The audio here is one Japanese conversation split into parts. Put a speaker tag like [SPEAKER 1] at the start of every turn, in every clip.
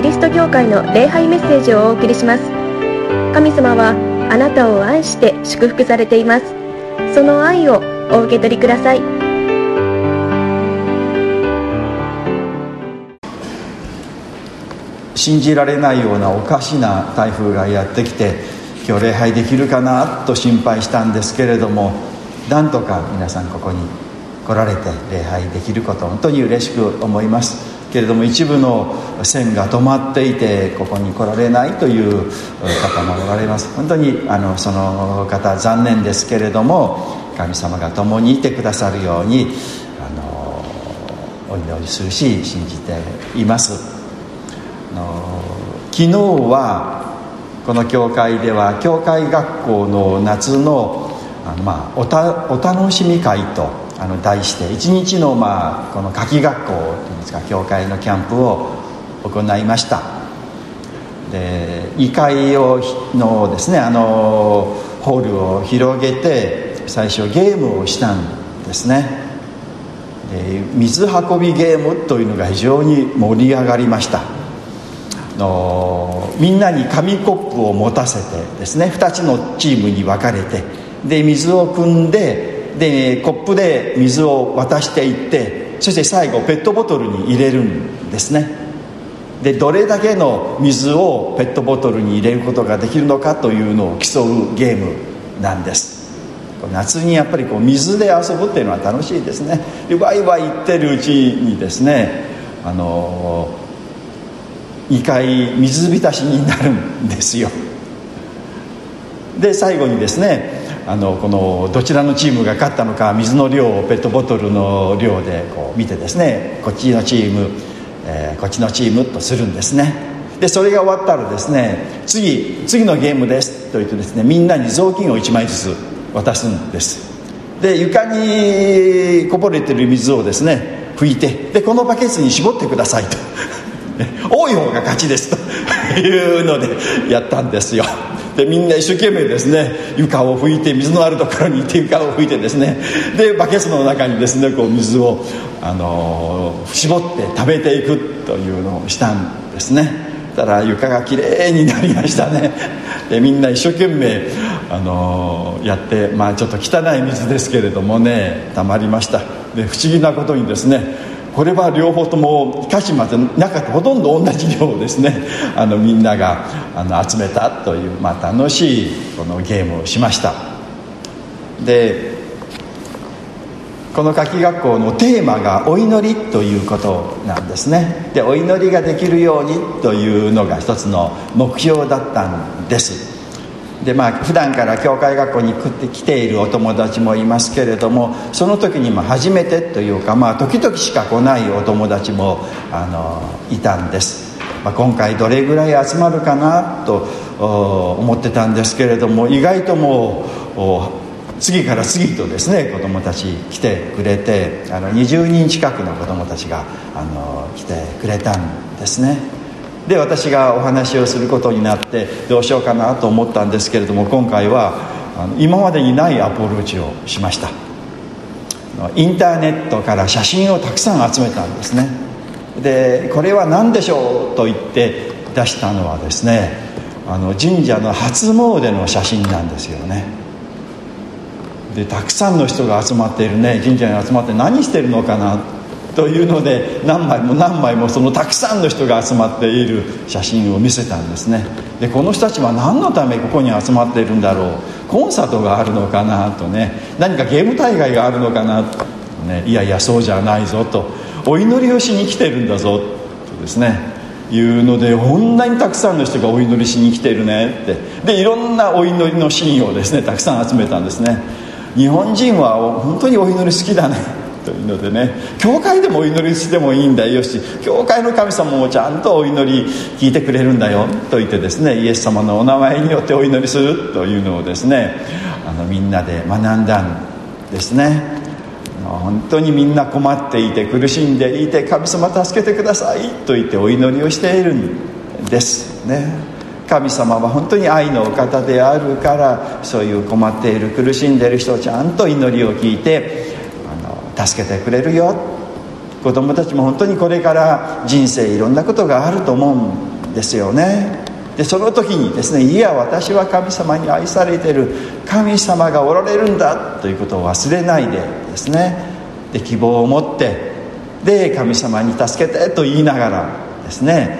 [SPEAKER 1] リスト教会の礼拝メッセージをお送りします。神様はあなたを愛して祝福されています。その愛をお受け取りください。
[SPEAKER 2] 信じられないようなおかしな台風がやってきて、今日礼拝できるかなと心配したんですけれども、なんとか皆さんここに来られて礼拝できることを本当に嬉しく思いますけれども、一部の線が止まっていてここに来られないという方もおられます。本当にその方残念ですけれども、神様が共にいてくださるようにお祈りするし信じています。昨日はこの教会では教会学校の夏のお楽しみ会と題して一日のこの夏季学校というんですか、教会のキャンプを行いました。で2階のですねホールを広げて最初ゲームをしたんですね。で水運びゲームというのが非常に盛り上がりました。みんなに紙コップを持たせてですね、2つのチームに分かれて、で水を汲んでコップで水を渡していって、そして最後ペットボトルに入れるんですね。でどれだけの水をペットボトルに入れることができるのかというのを競うゲームなんです。夏にやっぱり水で遊ぶっていうのは楽しいですね。でワイワイ言ってるうちにですね、2回水浸しになるんですよ。で最後にですね、このどちらのチームが勝ったのか水の量をペットボトルの量で見てですね、こっちのチーム、こっちのチームとするんですね。でそれが終わったらですね、次のゲームですと言ってですね、みんなに雑巾を1枚ずつ渡すんです。で床にこぼれてる水をですね拭いて、でこのバケツに絞ってくださいと多い方が勝ちですというのでやったんですよ。でみんな一生懸命ですね床を拭いて、水のあるところに行って床を拭いてですね、でバケツの中にですね水を絞って食べていくというのをしたんですね。たら床がきれいになりましたね。でみんな一生懸命やって、ちょっと汚い水ですけれどもね、たまりました。で不思議なことにですね、これは両方とも歌詞までなかった、ほとんど同じ量をですねみんなが集めたという、楽しいこのゲームをしました。でこの夏季学校のテーマがお祈りということなんですね。でお祈りができるようにというのが一つの目標だったんです。で普段から教会学校に来ているお友達もいますけれども、その時に初めてというか、時々しか来ないお友達もいたんです。今回どれぐらい集まるかなと思ってたんですけれども、意外ともう次から次とですね子供たち来てくれて、20人近くの子供たちが来てくれたんですね。で私がお話をすることになってどうしようかなと思ったんですけれども、今回は今までにないアプローチをしました。インターネットから写真をたくさん集めたんですね。でこれは何でしょうと言って出したのはですね、神社の初詣の写真なんですよね。でたくさんの人が集まっているね神社に集まって何してるのかなというので、何枚もそのたくさんの人が集まっている写真を見せたんですね。でこの人たちは何のためここに集まっているんだろう、コンサートがあるのかなとね、何かゲーム大会があるのかなとね、いやいやそうじゃないぞと、お祈りをしに来てるんだぞとですねいうので、こんなにたくさんの人がお祈りしに来ているねって、でいろんなお祈りのシーンをですねたくさん集めたんですね。日本人は本当にお祈り好きだねというのでね、教会でもお祈りしてもいいんだよし、教会の神様もちゃんとお祈り聞いてくれるんだよと言ってですね、イエス様のお名前によってお祈りするというのをですねみんなで学んだんですね。本当にみんな困っていて苦しんでいて、神様助けてくださいと言ってお祈りをしているんですね。神様は本当に愛のお方であるから、そういう困っている苦しんでいる人をちゃんと祈りを聞いて助けてくれるよ。子供たちも本当にこれから人生いろんなことがあると思うんですよね。でその時にですね、いや私は神様に愛されている、神様がおられるんだということを忘れないでですね、で希望を持って、で神様に助けてと言いながらですね、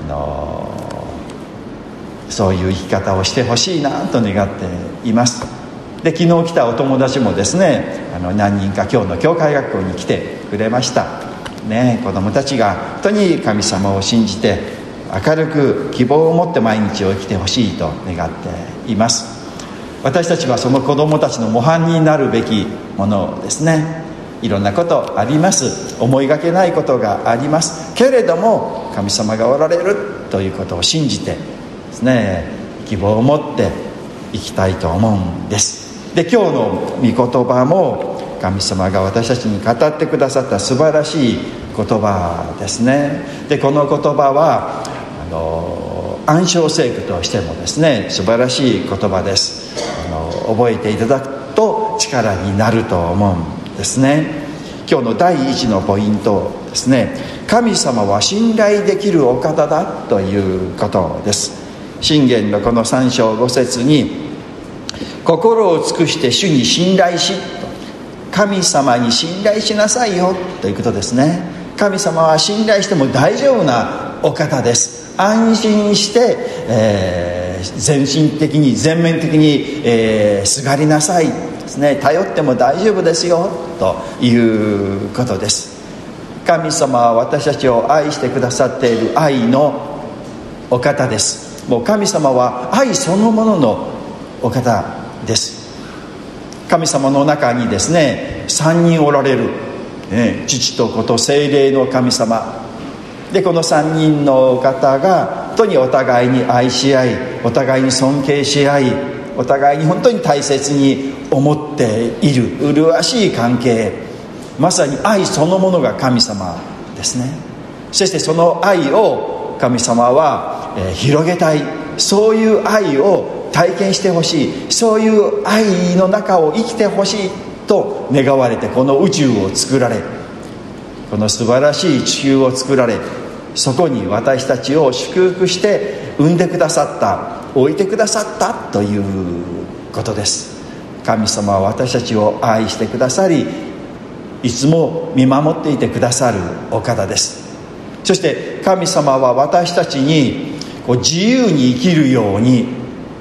[SPEAKER 2] そういう生き方をしてほしいなと願っています。で昨日来たお友達もですね、何人か今日の教会学校に来てくれましたね。子どもたちが本当に神様を信じて明るく希望を持って毎日を生きてほしいと願っています。私たちはその子どもたちの模範になるべきものですね。いろんなことあります、思いがけないことがありますけれども、神様がおられるということを信じてですね、希望を持って生きたいと思うんです。で今日の御言葉も神様が私たちに語ってくださった素晴らしい言葉ですね。でこの言葉は暗唱聖句としてもですね、素晴らしい言葉です。覚えていただくと力になると思うんですね。今日の第一のポイントですね、神様は信頼できるお方だということです。箴言のこの3章5節に、心を尽くして主に信頼し、神様に信頼しなさいよということですね。神様は信頼しても大丈夫なお方です。安心して、全身的に全面的に、すがりなさいですね。頼っても大丈夫ですよということです。神様は私たちを愛してくださっている愛のお方です。もう神様は愛そのもののお方です。神様の中にですね、3人おられる、父と子と聖霊の神様で、この3人の方が本当にお互いに愛し合い、お互いに尊敬し合い、お互いに本当に大切に思っている麗しい関係、まさに愛そのものが神様ですね。そしてその愛を神様は広げたい、そういう愛を体験してほしい、そういう愛の中を生きてほしいと願われて、この宇宙を作られ、この素晴らしい地球を作られ、そこに私たちを祝福して産んでくださった、置いてくださったということです。神様は私たちを愛してくださり、いつも見守っていてくださるお方です。そして神様は私たちに自由に生きるように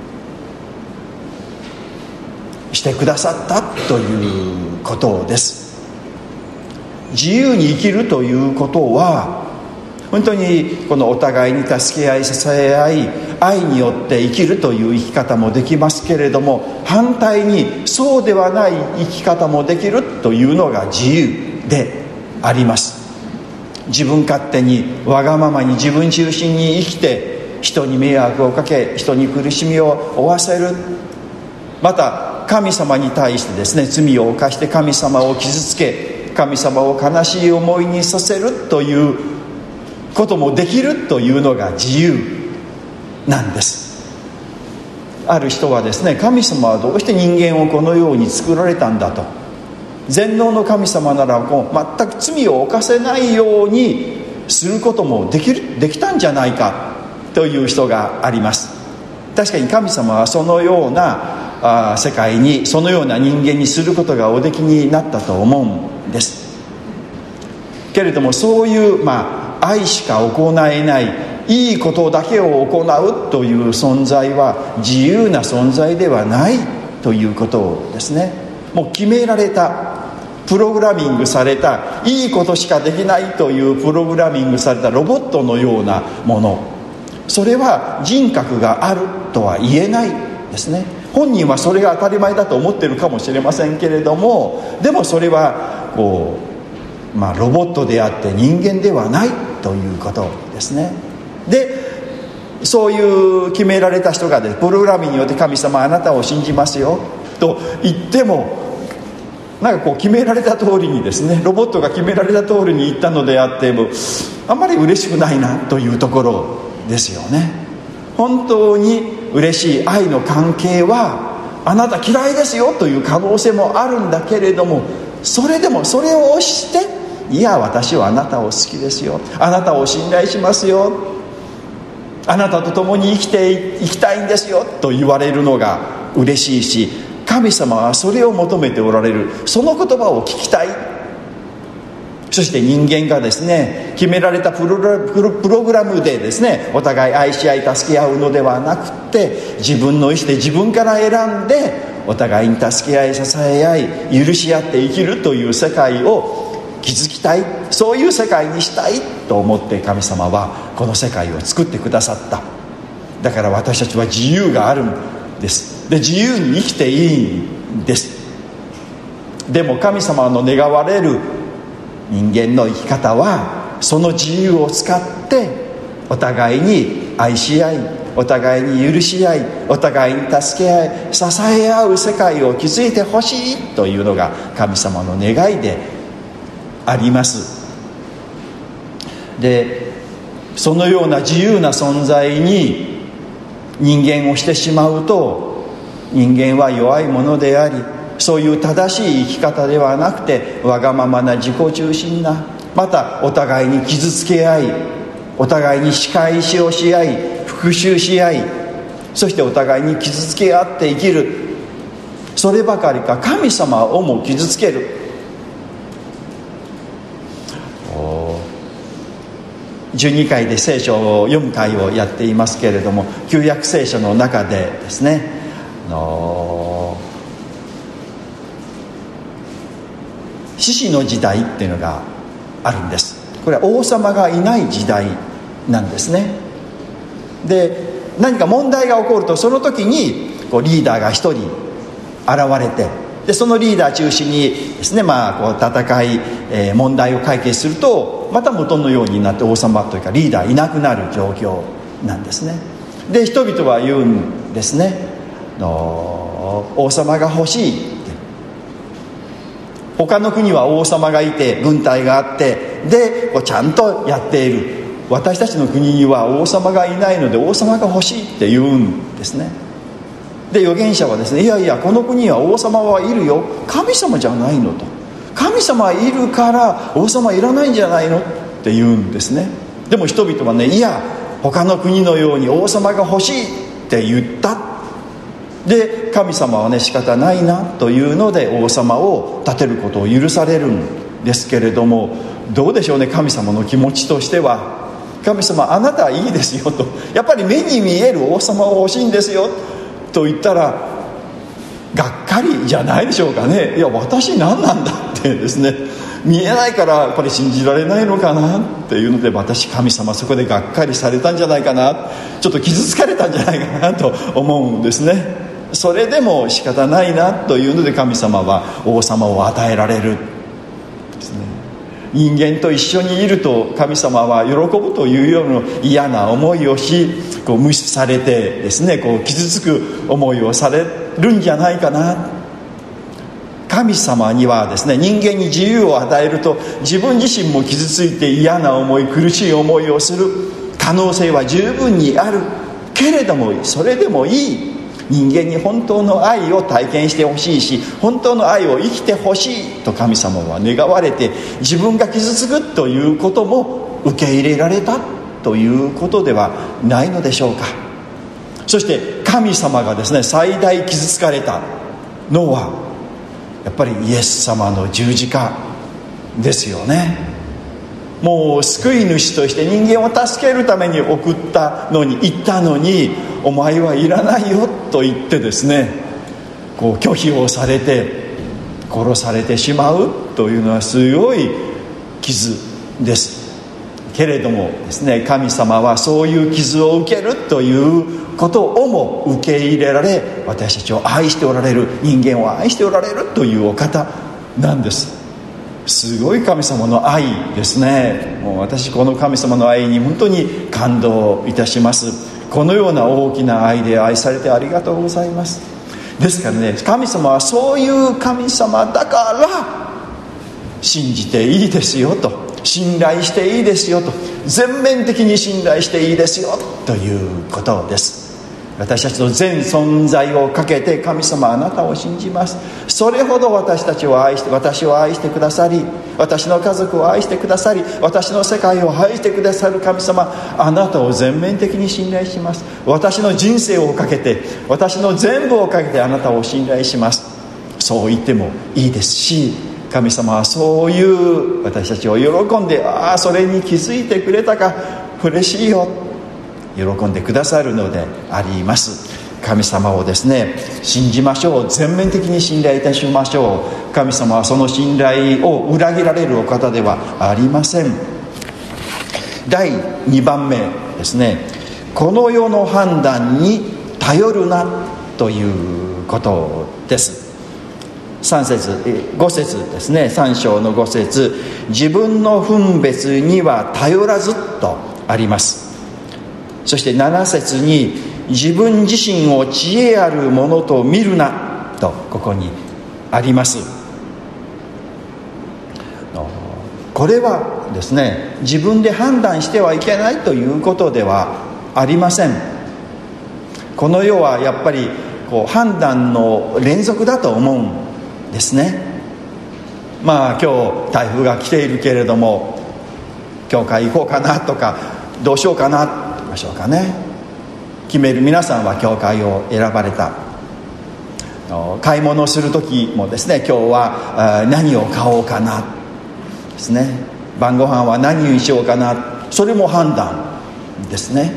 [SPEAKER 2] してくださったということです。自由に生きるということは、本当にこのお互いに助け合い支え合い、愛によって生きるという生き方もできますけれども、反対にそうではない生き方もできるというのが自由であります。自分勝手にわがままに自分中心に生きて、人に迷惑をかけ、人に苦しみを負わせる、また神様に対してですね、罪を犯して神様を傷つけ、神様を悲しい思いにさせるということもできるというのが自由なんです。ある人はですね、神様はどうして人間をこのように作られたんだと、全能の神様なら全く罪を犯せないようにすることもできたんじゃないかという人があります。確かに神様はそのような世界に、そのような人間にすることがおできになったと思うんですけれども、そういう愛しか行えない、いいことだけを行うという存在は自由な存在ではないということですね。もう決められた、プログラミングされた、いいことしかできないというプログラミングされたロボットのようなもの、それは人格があるとは言えないですね。本人はそれが当たり前だと思っているかもしれませんけれども、でもそれはロボットであって人間ではないということですね。でそういう決められた人がプログラミングによって神様あなたを信じますよと言っても、決められた通りにですね、ロボットが決められた通りに言ったのであってもあんまり嬉しくないなというところですよね。本当に嬉しい愛の関係はあなた嫌いですよという可能性もあるんだけれども、それでもそれを押して、いや私はあなたを好きですよ、あなたを信頼しますよ、 あなたと共に生きていきたいんですよと言われるのが嬉しいし、神様はそれを求めておられる。その言葉を聞きたい。そして人間がですね、決められたプログラムでですね、お互い愛し合い助け合うのではなくって、自分の意思で自分から選んでお互いに助け合い支え合い許し合って生きるという世界を築きたい、そういう世界にしたいと思って神様はこの世界を作ってくださった。だから私たちは自由があるんです。で、自由に生きていいんです。でも神様の願われる人間の生き方は、その自由を使ってお互いに愛し合い、お互いに許し合い、お互いに助け合い支え合う世界を築いてほしいというのが神様の願いであります。で、そのような自由な存在に人間をしてしまうと、人間は弱いものであり、そういう正しい生き方ではなくて、わがままな自己中心な、またお互いに傷つけ合い、お互いに仕返しをし合い、復讐し合い、そしてお互いに傷つけ合って生きる。そればかりか、神様をも傷つける。12回で聖書を読む会をやっていますけれども、旧約聖書の中でですね、獅子の時代っていうのがあるんです。これは王様がいない時代なんですね。で、何か問題が起こると、その時にリーダーが一人現れて、でそのリーダー中心にですね、戦い、問題を解決すると、また元のようになって王様というかリーダーいなくなる状況なんですね。で、人々は言うんですね、王様が欲しいって。他の国は王様がいて軍隊があって、でちゃんとやっている。私たちの国には王様がいないので王様が欲しいって言うんですね。で、預言者はですね、いやいや、この国には王様はいるよ、神様じゃないのと。神様いるから王様いらないんじゃないのって言うんですね。でも人々はね、いや、他の国のように王様が欲しいって言った。で、神様はね、仕方ないなというので王様を立てることを許されるんですけれども、どうでしょうね、神様の気持ちとしては。神様、あなたはいいですよと、やっぱり目に見える王様は欲しいんですよと言ったら、がっかりじゃないでしょうかね。いや、私何なんだってですね、見えないからやっぱり信じられないのかなっていうので、私、神様そこでがっかりされたんじゃないかな、ちょっと傷つかれたんじゃないかなと思うんですね。それでも仕方ないなというので、神様は王様を与えられるですね。人間と一緒にいると神様は喜ぶというような嫌な思いをし、無視されてですね、傷つく思いをされるんじゃないかな。神様にはですね、人間に自由を与えると、自分自身も傷ついて嫌な思い、苦しい思いをする可能性は十分にあるけれども、それでもいい。人間に本当の愛を体験してほしいし、本当の愛を生きてほしいと神様は願われて、自分が傷つくということも受け入れられたということではないのでしょうか。そして神様がですね、最大傷つかれたのはやっぱりイエス様の十字架ですよね。もう救い主として人間を助けるために送ったのに、言ったのに、お前はいらないよと言ってですね、拒否をされて殺されてしまうというのはすごい傷ですけれどもですね、神様はそういう傷を受けるということをも受け入れられ、私たちを愛しておられる、人間を愛しておられるというお方なんです。すごい神様の愛ですね。もう私、この神様の愛に本当に感動いたします。このような大きな愛で愛されてありがとうございます。ですからね、神様はそういう神様だから信じていいですよと、信頼していいですよと、全面的に信頼していいですよということです。 私たちの全存在をかけて、神様あなたを信じます、それほど私を愛してくださり、私の家族を愛してくださり、私の世界を愛してくださる神様、あなたを全面的に信頼します。私の人生をかけて、私の全部をかけてあなたを信頼します、そう言ってもいいですし、神様はそういう私たちを喜んで、それに気づいてくれたか、嬉しいよ、喜んでくださるのであります。神様をですね、信じましょう。全面的に信頼いたしましょう。神様はその信頼を裏切られるお方ではありません。第2番目ですね、この世の判断に頼るなということです。5節ですね、3章の5節、自分の分別には頼らずとあります。そして7節に、自分自身を知恵あるものと見るなとここにあります。これはですね、自分で判断してはいけないということではありません。この世はやっぱり判断の連続だと思うんですね。今日台風が来ているけれども、教会行こうかなとか、どうしようかなましょうかね、決める皆さんは教会を選ばれた。買い物する時もですね、今日は何を買おうかなですね、晩ご飯は何にしようかな、それも判断ですね。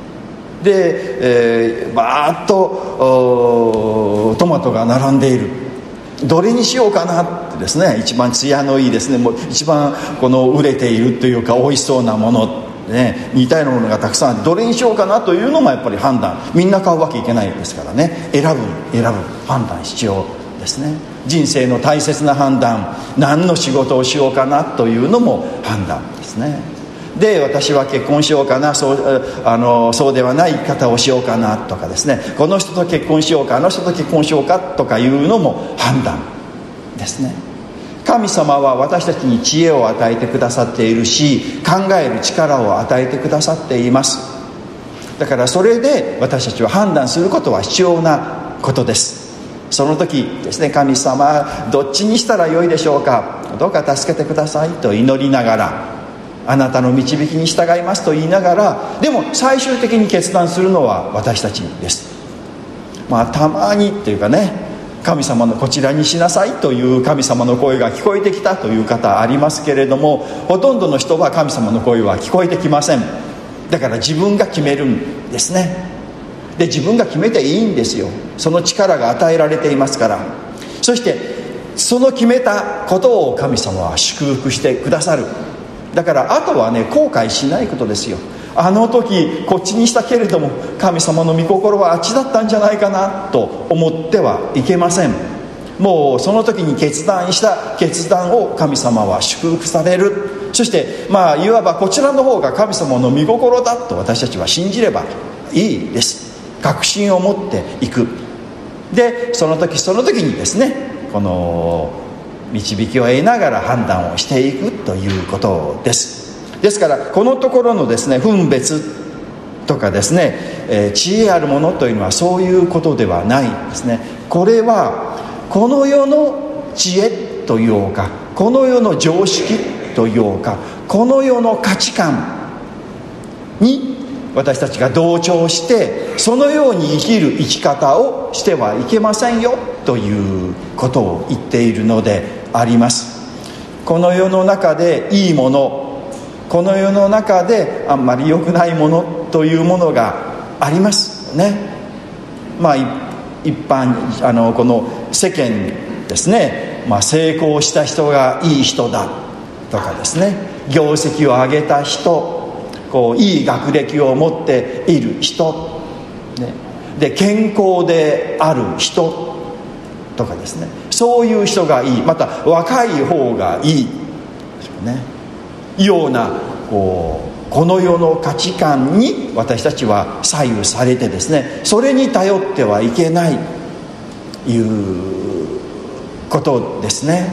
[SPEAKER 2] で、バーッとトマトが並んでいる、どれにしようかなってですね、一番艶のいいですね、もう一番売れているというか美味しそうなものね、似たようなものがたくさんあって、どれにしようかなというのもやっぱり判断、みんな買うわけいけないですからね、選ぶ判断必要ですね。人生の大切な判断、何の仕事をしようかなというのも判断ですね。で、私は結婚しようかな、そうではない生き方をしようかなとかですね、この人と結婚しようか、あの人と結婚しようかとかいうのも判断ですね。神様は私たちに知恵を与えてくださっているし、考える力を与えてくださっています。だからそれで私たちは判断することは必要なことです。その時ですね、神様どっちにしたらよいでしょうか、どうか助けてくださいと祈りながら、あなたの導きに従いますと言いながら、でも最終的に決断するのは私たちです。たまにっていうかね、神様のこちらにしなさいという神様の声が聞こえてきたという方ありますけれども、ほとんどの人は神様の声は聞こえてきません。だから自分が決めるんですね。で、自分が決めていいんですよ。その力が与えられていますから。そしてその決めたことを神様は祝福してくださる。だからあとはね、後悔しないことですよ。あの時こっちにしたけれども、神様の御心はあっちだったんじゃないかなと思ってはいけません。もうその時に決断した決断を神様は祝福される。そしていわばこちらの方が神様の御心だと私たちは信じればいいです。確信を持っていく。で、その時その時にですね、この導きを得ながら判断をしていくということです。ですからこのところのですね、分別とかですね、知恵あるものというのはそういうことではないですね。これはこの世の知恵というか、この世の常識というか、この世の価値観に私たちが同調して、そのように生きる生き方をしてはいけませんよということを言っているのであります。この世の中でいいもの、この世の中であんまり良くないものというものがありますね。一般この世間ですね、成功した人がいい人だとかですね、業績を上げた人、いい学歴を持っている人、ね、で健康である人とかですね、そういう人がいい、また若い方がいいですよね。ようなこの世の価値観に私たちは左右されてですね、それに頼ってはいけないいうことですね。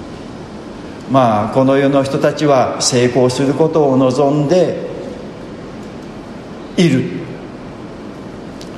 [SPEAKER 2] この世の人たちは成功することを望んでいる。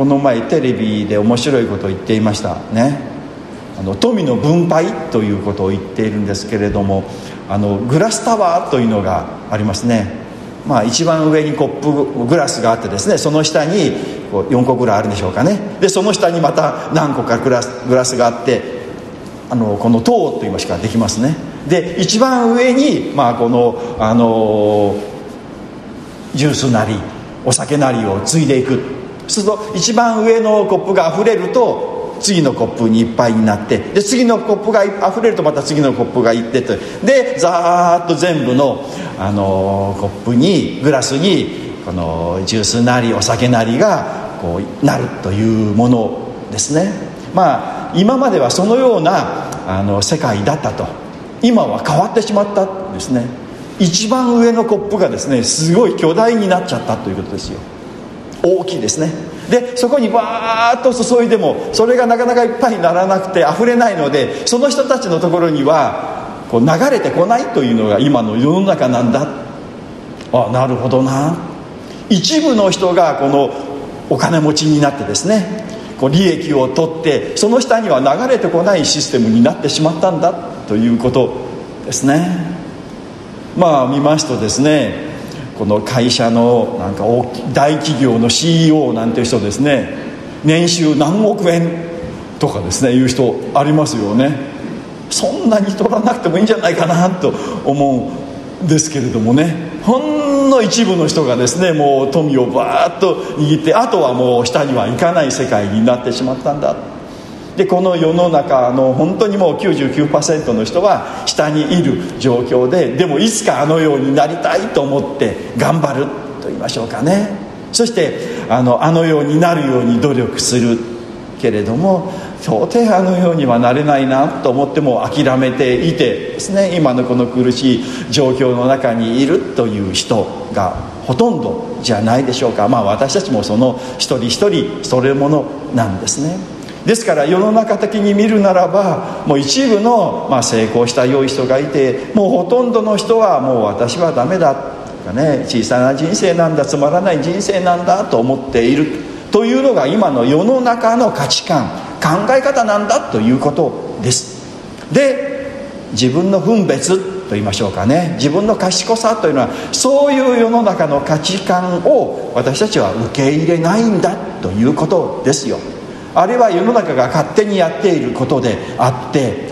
[SPEAKER 2] この前テレビで面白いことを言っていましたね。富の分配ということを言っているんですけれども、グラスタワーというのがありますね。一番上にコップグラスがあってですね、その下に4個ぐらいあるんでしょうかね。でその下にまた何個かグラスがあって、この塔といいますかできますね。で一番上に、このジュースなりお酒なりをついでいく。そうすると一番上のコップがあふれると次のコップにいっぱいになって、で次のコップがあふれるとまた次のコップがいってと、でざーっと全部の、コップにグラスにこのジュースなりお酒なりがこうなるというものですね。今まではそのような世界だったと。今は変わってしまったんですね。一番上のコップがですねすごい巨大になっちゃったということですよ。大きいですね。でそこにバーッと注いでもそれがなかなかいっぱいにならなくて溢れないので、その人たちのところにはこう流れてこないというのが今の世の中なんだ。なるほどな。一部の人がこのお金持ちになってですね、こう利益を取ってその下には流れてこないシステムになってしまったんだということですね。見ますとですね、この会社のなんか大企業の CEO なんていう人ですね、年収何億円とかですねいう人ありますよね。そんなに取らなくてもいいんじゃないかなと思うんですけれどもね、ほんの一部の人がですねもう富をバーッと握って、あとはもう下には行かない世界になってしまったんだ。でこの世の中の本当にもう 99% の人は下にいる状況で、でもいつかあのようになりたいと思って頑張ると言いましょうかね。そしてあのようになるように努力するけれども、到底あのようにはなれないなと思っても諦めていてですね、今のこの苦しい状況の中にいるという人がほとんどじゃないでしょうか。私たちもその一人一人それものなんですね。ですから世の中的に見るならば、もう一部の、成功した良い人がいて、もうほとんどの人はもう私はダメだとかね、小さな人生なんだ、つまらない人生なんだと思っているというのが今の世の中の価値観、考え方なんだということです。で自分の分別と言いましょうかね、自分の賢さというのはそういう世の中の価値観を私たちは受け入れないんだということですよ。あるいは世の中が勝手にやっていることであって、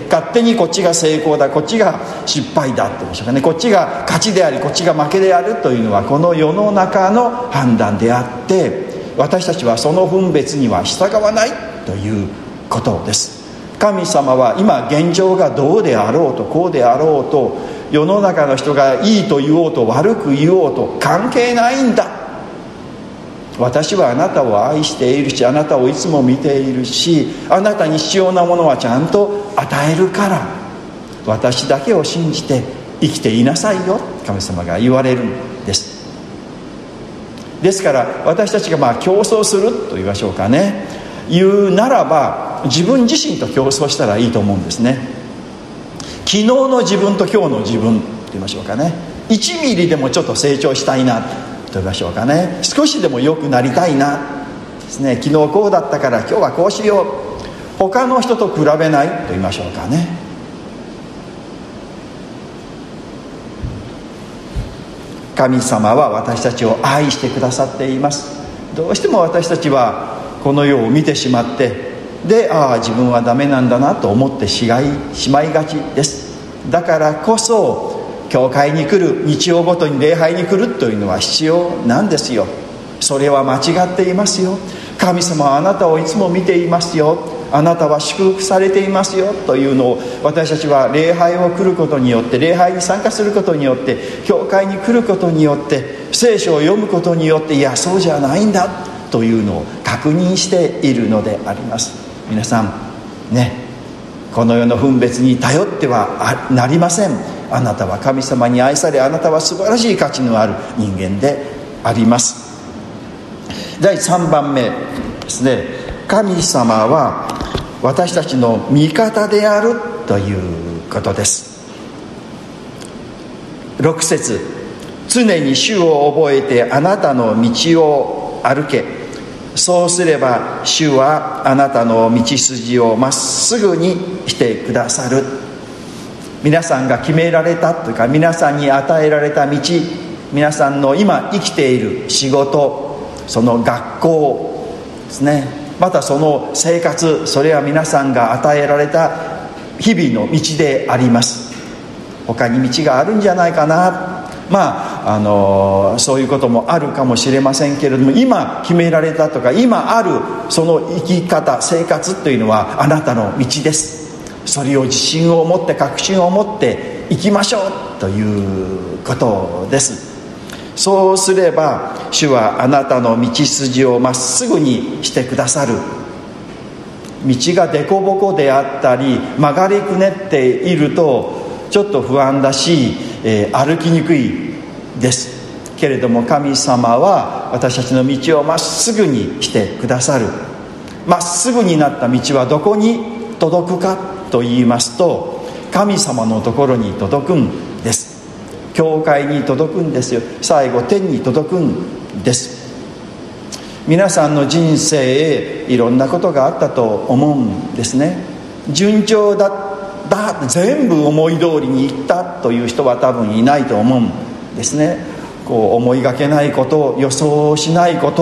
[SPEAKER 2] 勝手にこっちが成功だ、こっちが失敗だって言いましょうかね、こっちが勝ちでありこっちが負けであるというのはこの世の中の判断であって、私たちはその分別には従わないということです。神様は今現状がどうであろうとこうであろうと、世の中の人がいいと言おうと悪く言おうと関係ないんだ。私はあなたを愛しているし、あなたをいつも見ているし、あなたに必要なものはちゃんと与えるから、私だけを信じて生きていなさいよ、神様が言われるんです。ですから私たちが競争すると言いましょうかね、言うならば自分自身と競争したらいいと思うんですね。昨日の自分と今日の自分と言いましょうかね、1ミリでもちょっと成長したいなと言いましょうかね、少しでも良くなりたいなですね、昨日こうだったから今日はこうしよう、他の人と比べないと言いましょうかね。神様は私たちを愛してくださっています。どうしても私たちはこの世を見てしまって、で自分はダメなんだなと思ってしまいがちです。だからこそ教会に来る、日曜ごとに礼拝に来るというのは必要なんですよ。それは間違っていますよ。神様はあなたをいつも見ていますよ、あなたは祝福されていますよというのを、私たちは礼拝を来ることによって、礼拝に参加することによって、教会に来ることによって、聖書を読むことによって、いやそうじゃないんだというのを確認しているのであります。皆さんね、この世の分別に頼ってはなりません。あなたは神様に愛され、あなたは素晴らしい価値のある人間であります。第3番目ですね、神様は私たちの味方であるということです。6節、常に主を覚えてあなたの道を歩け、 そうすれば主はあなたの道筋をまっすぐにしてくださる。皆さんが決められたというか、皆さんに与えられた道、皆さんの今生きている仕事、その学校ですね、またその生活、それは皆さんが与えられた日々の道であります。他に道があるんじゃないかな、そういうこともあるかもしれませんけれども、今決められたとか今あるその生き方、生活というのはあなたの道です。それを自信を持って確信を持っていきましょうということです。そうすれば主はあなたの道筋をまっすぐにしてくださる。道が凸凹であったり曲がりくねっているとちょっと不安だし、歩きにくいですけれども、神様は私たちの道をまっすぐにしてくださる。まっすぐになった道はどこに届くかと言いますと、神様のところに届くんです。教会に届くんですよ。最後天に届くんです。皆さんの人生へいろんなことがあったと思うんですね。順調だ全部思い通りにいったという人は多分いないと思うんですね。思いがけないこと、予想しないこと、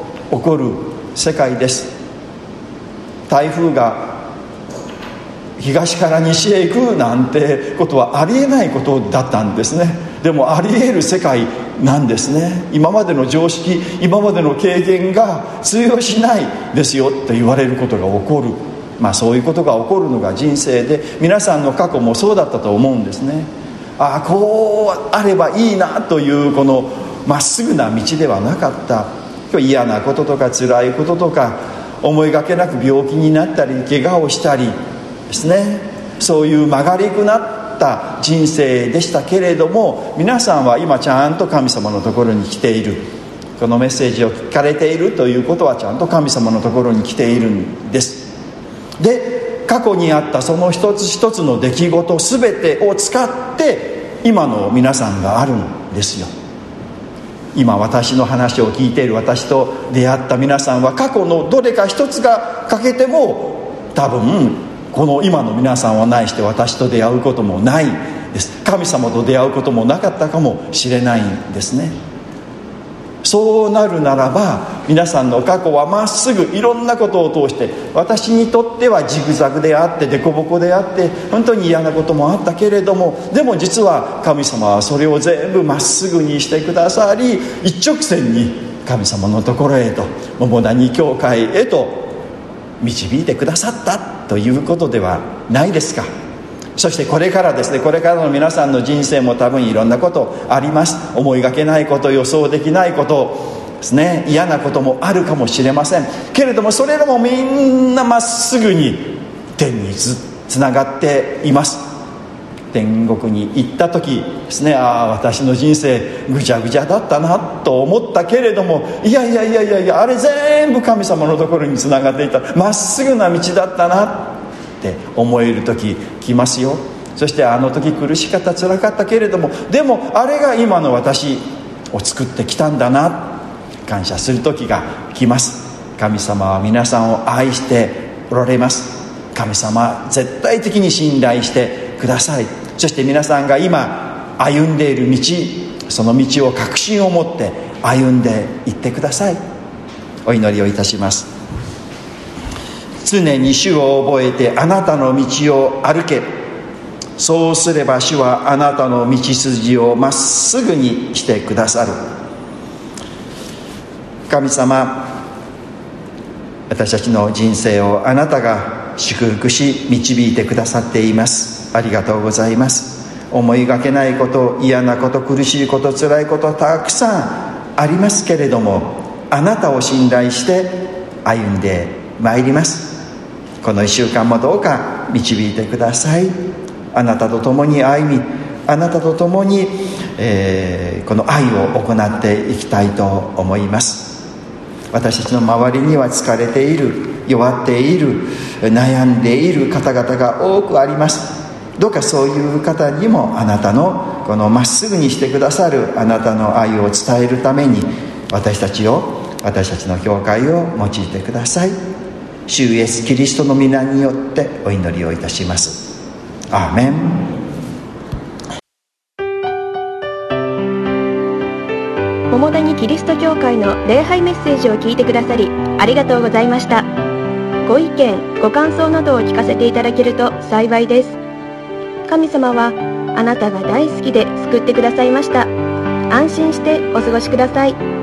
[SPEAKER 2] 起こる世界です。台風が東から西へ行くなんてことはありえないことだったんですね。でもありえる世界なんですね。今までの常識、今までの経験が通用しないですよと言われることが起こる。そういうことが起こるのが人生で、皆さんの過去もそうだったと思うんですね。こうあればいいなというこのまっすぐな道ではなかった。嫌なこととか辛いこととか、思いがけなく病気になったり怪我をしたりですね、そういう曲がりくなった人生でしたけれども、皆さんは今ちゃんと神様のところに来ている。このメッセージを聞かれているということはちゃんと神様のところに来ているんです。で、過去にあったその一つ一つの出来事全てを使って今の皆さんがあるんですよ。今私の話を聞いている私と出会った皆さんは、過去のどれか一つが欠けても多分この今の皆さんはないして私と出会うこともないです。神様と出会うこともなかったかもしれないんですね。そうなるならば、皆さんの過去はまっすぐいろんなことを通して、私にとってはジグザグであって凸凹であって本当に嫌なこともあったけれども、でも実は神様はそれを全部まっすぐにしてくださり、一直線に神様のところへと、桃谷教会へと導いてくださったということではないですか。そしてこれからですね、これからの皆さんの人生も多分いろんなことあります。思いがけないこと、予想できないことですね、嫌なこともあるかもしれませんけれども、それらもみんなまっすぐに天につながっています。天国に行った時ですね、私の人生ぐちゃぐちゃだったなと思ったけれども、いやあれ全部神様のところにつながっていた、まっすぐな道だったなって思える時来ますよ。そしてあの時苦しかった辛かったけれども、でもあれが今の私を作ってきたんだな、感謝する時が来ます。神様は皆さんを愛しておられます。神様は絶対的に信頼してください。そして皆さんが今歩んでいる道、その道を確信を持って歩んでいってください。お祈りをいたします。常に主を覚えてあなたの道を歩け。そうすれば主はあなたの道筋をまっすぐにしてくださる。神様、私たちの人生をあなたが祝福し導いてくださっています。ありがとうございます。思いがけないこと、嫌なこと、苦しいこと、辛いことたくさんありますけれども、あなたを信頼して歩んでまいります。この1週間もどうか導いてください。あなたと共に歩み、あなたと共に、この愛を行っていきたいと思います。私たちの周りには疲れている、弱っている、悩んでいる方々が多くあります。どうかそういう方にもあなたのこのまっすぐにしてくださるあなたの愛を伝えるために、私たちを私たちの教会を用いてください。主イエスキリストの皆によってお祈りをいたします。アーメン。
[SPEAKER 1] 桃谷キリスト教会の礼拝メッセージを聞いてくださりありがとうございました。ご意見ご感想などを聞かせていただけると幸いです。神様はあなたが大好きで救ってくださいました。安心してお過ごしください。